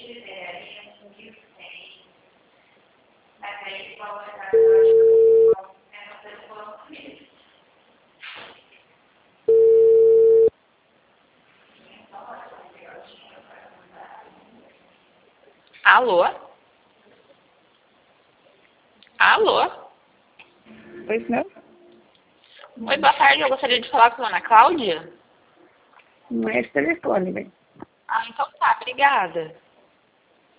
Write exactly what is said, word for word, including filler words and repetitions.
Alô? Alô? Pois não? Oi, boa tarde. Eu gostaria de falar com a Ana Cláudia. Não é esse telefone, velho. Ah, então tá. Obrigada.